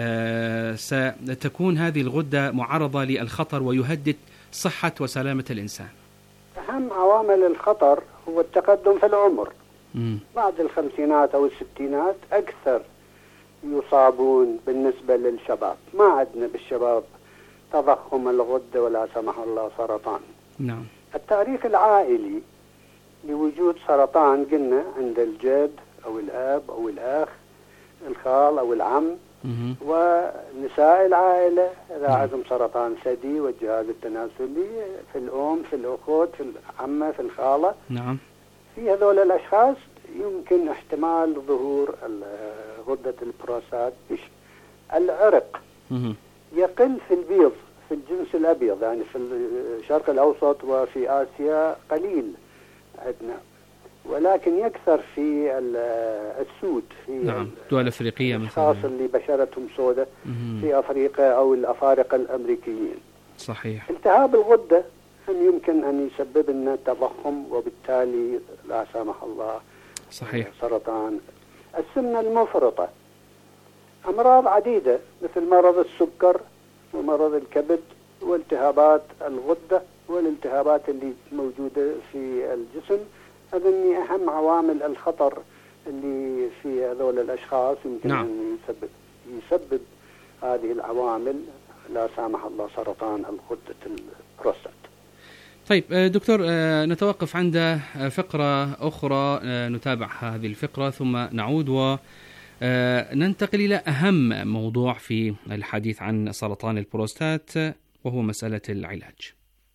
ستكون هذه الغدة معرضة للخطر ويهدد صحة وسلامة الإنسان؟ أهم عوامل الخطر هو التقدم في العمر. بعد الخمسينات أو الستينات أكثر يصابون بالنسبة للشباب. ما عندنا بالشباب تضخم الغدة ولا سمح الله سرطان. نعم. التاريخ العائلي لوجود سرطان قلنا عند الجد أو الأب أو الأخ، الخال أو العم، ونساء العائلة إذا عندهم سرطان ثدي والجهاز التناسلي، في الأم، في الأخوت، في العمة، في الخالة. نعم. في هذول الأشخاص يمكن احتمال ظهور غدة البروستات. العرق يقل في البيض، في الجنس الأبيض، يعني في الشرق الأوسط وفي آسيا قليل عندنا، ولكن يكثر في السود، في نعم. دول أفريقية مثلا، الأشخاص اللي بشرتهم سوداء في أفريقيا أو الأفارقة الأمريكيين. صحيح. التهاب الغدة يمكن أن يسبب لنا تضخم وبالتالي لا سمح الله صحيح سرطان. السمنة المفرطة، أمراض عديدة مثل مرض السكر ومرض الكبد والتهابات الغدة والالتهابات اللي موجودة في الجسم. هذني أهم عوامل الخطر اللي في هذول الأشخاص يمكن أن يسبب هذه العوامل لا سامح الله سرطان الغدة البروستات. طيب دكتور، نتوقف عند فقرة أخرى نتابع هذه الفقرة ثم نعود وننتقل إلى أهم موضوع في الحديث عن سرطان البروستات، وهو مسألة العلاج.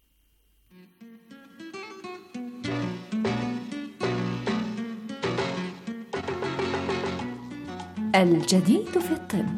الجديد في الطب.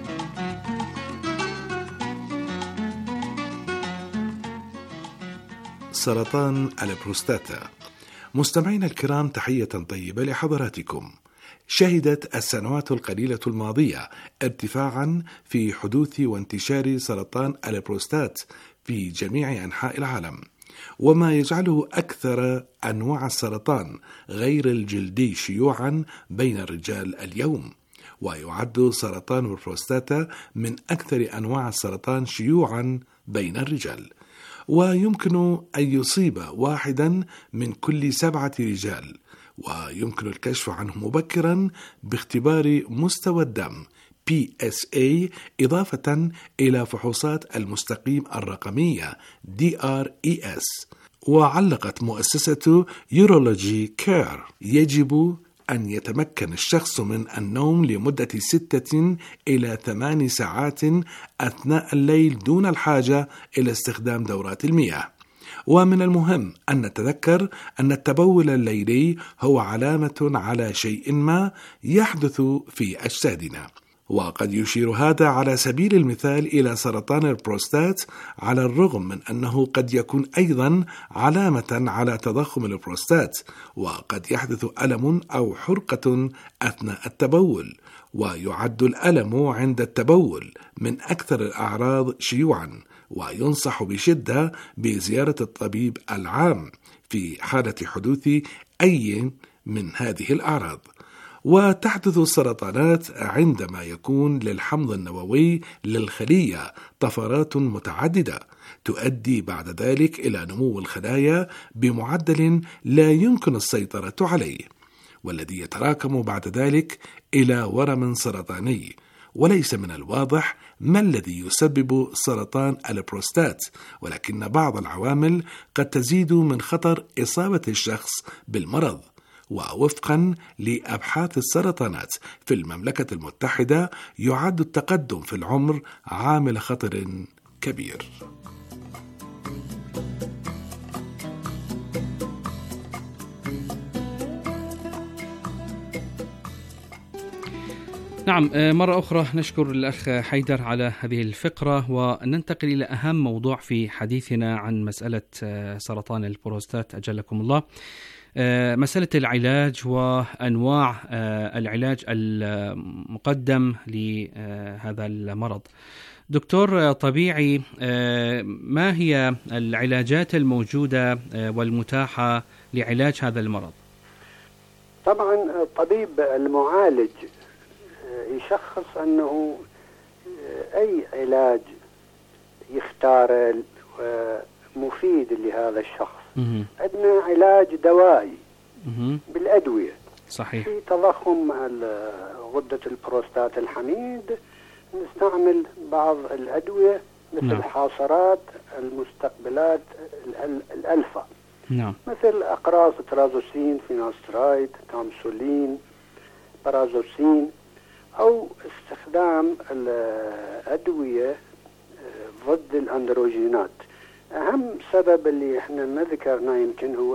سرطان البروستاتا. مستمعينا الكرام، تحية طيبة لحضراتكم. شهدت السنوات القليلة الماضية ارتفاعا في حدوث وانتشار سرطان البروستات في جميع أنحاء العالم، وما يجعله أكثر أنواع السرطان غير الجلدي شيوعا بين الرجال اليوم. ويعد سرطان البروستاتا من أكثر أنواع السرطان شيوعا بين الرجال، ويمكن أن يصيب واحدا من كل 7 رجال، ويمكن الكشف عنه مبكرا باختبار مستوى الدم PSA إضافة إلى فحوصات المستقيم الرقمية DRES. وعلقت مؤسسة يورولوجي كير: يجب أن يتمكن الشخص من النوم لمدة 6 إلى 8 ساعات أثناء الليل دون الحاجة إلى استخدام دورات المياه. ومن المهم أن نتذكر أن التبول الليلي هو علامة على شيء ما يحدث في أجسادنا، وقد يشير هذا على سبيل المثال إلى سرطان البروستات، على الرغم من أنه قد يكون أيضا علامة على تضخم البروستات، وقد يحدث ألم أو حرقة أثناء التبول، ويعد الألم عند التبول من أكثر الأعراض شيوعا، وينصح بشدة بزيارة الطبيب العام في حالة حدوث أي من هذه الأعراض. وتحدث السرطانات عندما يكون للحمض النووي للخلية طفرات متعددة تؤدي بعد ذلك إلى نمو الخلايا بمعدل لا يمكن السيطرة عليه، والذي يتراكم بعد ذلك إلى ورم سرطاني. وليس من الواضح ما الذي يسبب سرطان البروستات، ولكن بعض العوامل قد تزيد من خطر إصابة الشخص بالمرض. ووفقا لأبحاث السرطانات في المملكة المتحدة، يعد التقدم في العمر عامل خطر كبير. نعم، مرة أخرى نشكر الأخ حيدر على هذه الفقرة، وننتقل إلى أهم موضوع في حديثنا عن مسألة سرطان البروستات أجلكم الله، مسألة العلاج وأنواع العلاج المقدم لهذا المرض. دكتور طبيعي، ما هي العلاجات الموجودة والمتاحة لعلاج هذا المرض؟ طبعا الطبيب المعالج يشخص أنه أي علاج يختار مفيد لهذا الشخص. عندنا علاج دوائي بالأدوية. صحيح. في تضخم غدة البروستات الحميد نستعمل بعض الأدوية مثل حاصرات المستقبلات الألفا، مثل أقراص ترازوسين، فيناسترايد، تامسولين، برازوسين، أو استخدام الأدوية ضد الأندروجينات. أهم سبب اللي احنا ما ذكرنا يمكن هو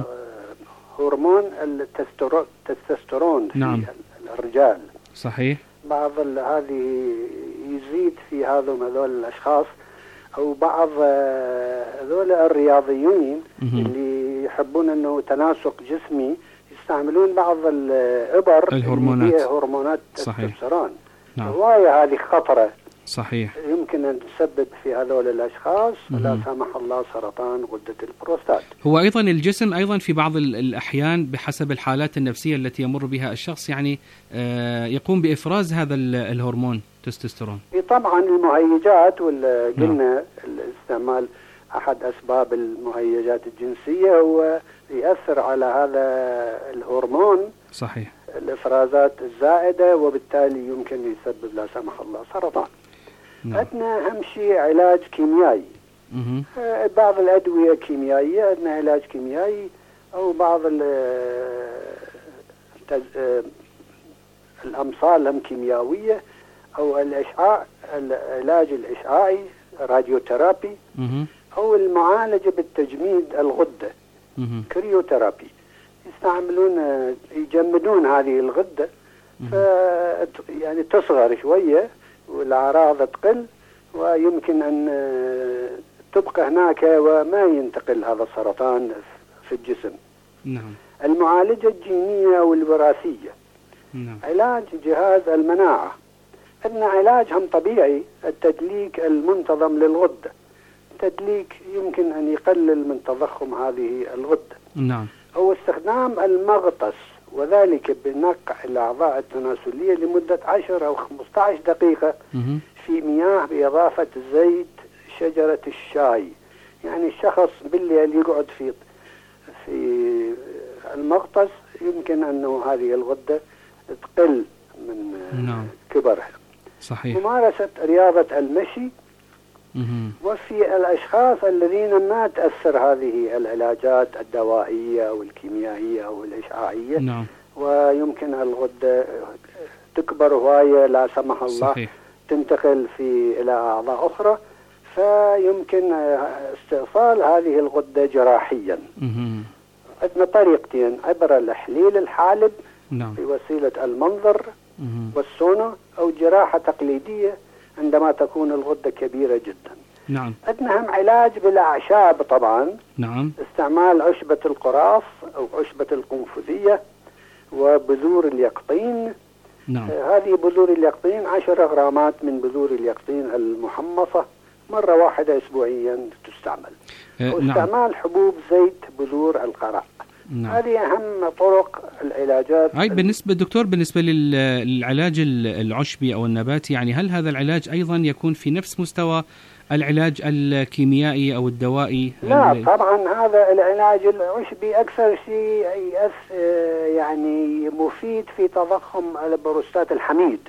هرمون التستوستيرون في الرجال. صحيح. بعض هذه يزيد في هذول الأشخاص، أو بعض هذول الرياضيين اللي يحبون أنه تناسق جسمي يستعملون بعض الإبر الهرمونات اللي هي هرمونات التستوستيرون. هواية هذه خطرة. صحيح. يمكن أن تسبب في هذول الأشخاص لا سمح الله سرطان غدة البروستات. هو أيضا الجسم أيضا في بعض الأحيان بحسب الحالات النفسية التي يمر بها الشخص يعني يقوم بإفراز هذا الهرمون تستوستيرون. طبعا المهيجات، قلنا الاستعمال أحد أسباب المهيجات الجنسية هو يأثر على هذا الهرمون. صحيح. الإفرازات الزائدة، وبالتالي يمكن يسبب لا سمح الله سرطان. عندنا أهم شيء علاج كيميائي. بعض الأدوية كيميائية، عندنا علاج كيميائي، أو بعض الأمصال هم كيميائية، أو الإشعاع، العلاج الإشعاعي راديوثيرابي، أو المعالجة بالتجميد الغدة كريوثيرابي. يستعملون يجمدون هذه الغدة يعني تصغر شوية والأعراض تقل، ويمكن أن تبقى هناك وما ينتقل هذا السرطان في الجسم. نعم. المعالجة الجينية والوراثية. نعم. علاج جهاز المناعة. عندنا علاج هم طبيعي، التدليك المنتظم للغدة. التدليك يمكن أن يقلل من تضخم هذه الغدة. نعم. أو استخدام المغطس، وذلك بنقع الأعضاء التناسلية لمدة 10 أو 15 دقيقة في مياه بإضافة زيت شجرة الشاي. يعني الشخص بالليل يقعد في المغطس، يمكن أنه هذه الغدة تقل من كبرها. صحيح. ممارسة رياضة المشي. وفي الأشخاص الذين ما تأثر هذه العلاجات الدوائية أو الكيميائية أو الإشعاعية، نعم. ويمكن الغدة تكبر هواية لا سمح الله. صحيح. تنتقل إلى أعضاء أخرى، فيمكن استئصال هذه الغدة جراحيا. عندنا طريقتين: عبر الحليل الحالب نعم. بوسيلة المنظر والسونو أو جراحة تقليدية عندما تكون الغدة كبيرة جدا. نعم. عندنا هم علاج بالأعشاب طبعا. نعم. استعمال عشبة القراص أو عشبة القنفذية وبذور اليقطين. نعم. هذه بذور اليقطين 10 غرامات من بذور اليقطين المحمصة مرة واحدة أسبوعيا تستعمل. واستعمال حبوب زيت بذور القرع. نعم. هذه أهم طرق العلاجات. بالنسبة دكتور، بالنسبة للعلاج العشبي أو النباتي، يعني هل هذا العلاج أيضا يكون في نفس مستوى العلاج الكيميائي أو الدوائي؟ لا طبعا هذا العلاج العشبي أكثر شيء يعني مفيد في تضخم البروستات الحميد.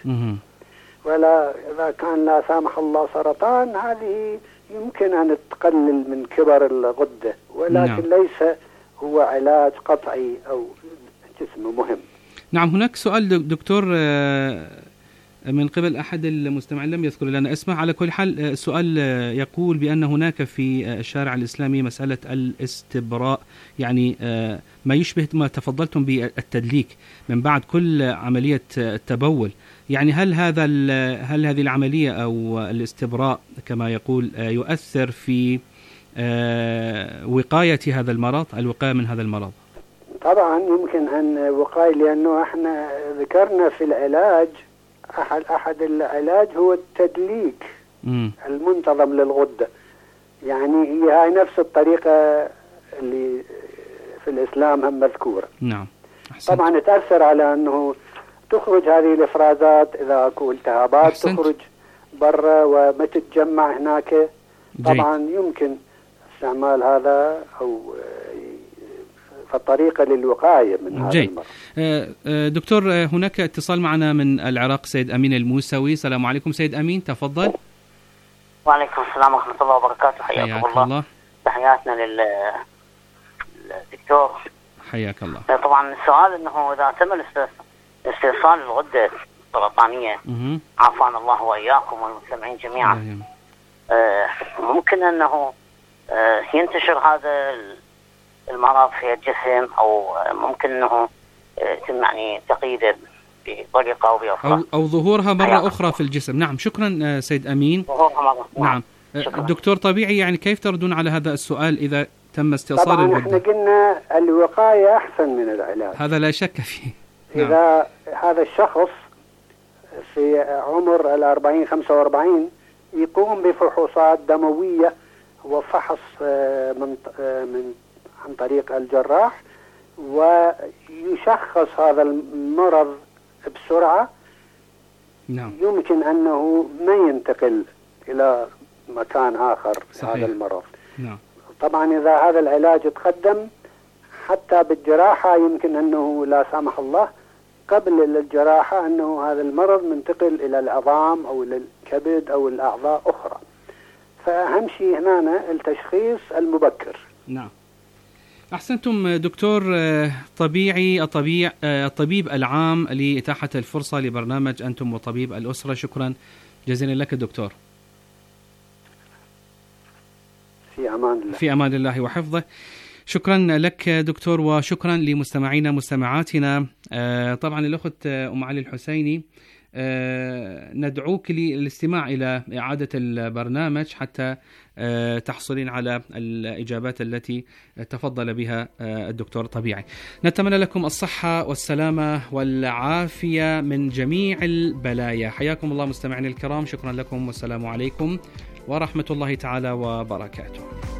ولا إذا كان لا سامح الله سرطان، هذه يمكن أن تقلل من كبر الغدة، ولكن ليس هو علاج قطعي أو جسم مهم. نعم. هناك سؤال دكتور من قبل أحد المستمعين لم يذكر لنا اسمه. على كل حال السؤال يقول بأن هناك في الشارع الإسلامي مسألة الاستبراء، يعني ما يشبه ما تفضلتم بالتدليك من بعد كل عملية التبول. يعني هل هذه العملية أو الاستبراء كما يقول يؤثر في وقاية هذا المرض، الوقاية من هذا المرض؟ طبعا يمكن أن وقاية، لأنه احنا ذكرنا في العلاج أحد العلاج هو التدليك المنتظم للغدة. يعني هي هاي نفس الطريقة اللي في الإسلام هم مذكورة. نعم. طبعا تأثر على أنه تخرج هذه الإفرازات إذا أكو التهابات تخرج برا وما تتجمع هناك. طبعا يمكن استعمال هذا أو فالطريقة للوقاية من هذا المرض. دكتور، هناك اتصال معنا من العراق، سيد أمين الموسوي. السلام عليكم سيد أمين، تفضل. وعليكم السلام ورحمة الله وبركاته. حياكم الله. تحياتنا للدكتور. حياك الله. طبعا السؤال أنه إذا تم استئصال الغدة السرطانية، عافانا الله وإياكم والمستمعين جميعا، ممكن أنه ينتشر هذا المرض في الجسم، أو ممكن أنه يتم يعني تقييده بطريقة أو بأخرى، أو ظهورها مرة أخرى في الجسم. نعم، شكرا سيد أمين. نعم. الدكتور طبيعي، يعني كيف تردون على هذا السؤال إذا تم استئصال الغدة؟ طبعا احنا قلنا الوقاية أحسن من العلاج، هذا لا شك فيه. إذا هذا الشخص في عمر 40-45 يقوم بفحوصات دموية وفحص عن طريق الجراح، ويشخص هذا المرض بسرعة. نعم. يمكن أنه ما ينتقل إلى مكان آخر. صحيح. هذا المرض. نعم. طبعا إذا هذا العلاج تقدم حتى بالجراحة، يمكن أنه لا سامح الله قبل الجراحة أنه هذا المرض منتقل إلى العظام أو للكبد أو الأعضاء أخرى. فأهم شيء هنا التشخيص المبكر. نعم. أحسنتم دكتور الطبيب العام لإتاحة الفرصة لبرنامج أنتم وطبيب الأسرة. شكرا جزيلا لك دكتور. في أمان الله. في أمان الله وحفظه. شكرا لك دكتور، وشكرا لمستمعينا مستمعاتنا. طبعا الأخت أم علي الحسيني، ندعوك للاستماع إلى إعادة البرنامج حتى تحصلين على الإجابات التي تفضل بها الدكتور طبيعي. نتمنى لكم الصحة والسلامة والعافية من جميع البلايا. حياكم الله مستمعين الكرام، شكرا لكم والسلام عليكم ورحمة الله تعالى وبركاته.